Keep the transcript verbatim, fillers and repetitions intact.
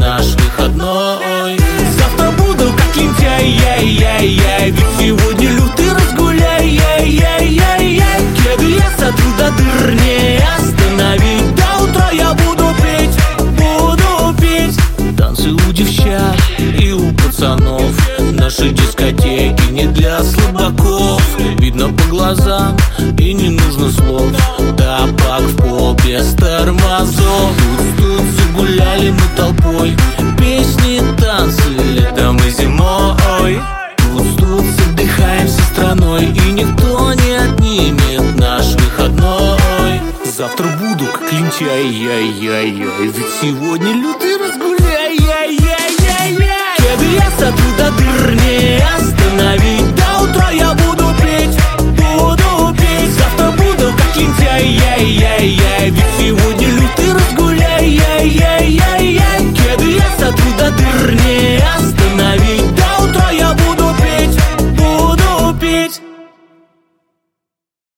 наш выходной. Завтра буду как лентяй, яй-яй-яй, ведь сегодня лютый разгуляй, яй-яй-яй-яй. Кеды я сотру до дыр, не остановить. До утра я буду петь, буду петь. Танцы у девчат и у пацанов, наши дискотеки не для слабаков. Видно по глазам и не нужно слов. Тапок в пол без тормозов. Тут-тут загуляли мы толпой. Песни, танцы, летом и зимой. Тут-тут отдыхаем со страной, и никто не отнимет наш выходной. Завтра буду как лентяй, яй-яй-яй, ведь сегодня лютый разгуляй, яй-яй-яй-яй. Кеды я сотру до дыр, не остановить. До утра я буду петь, буду петь. Завтра буду как лентяй, яй-яй-яй.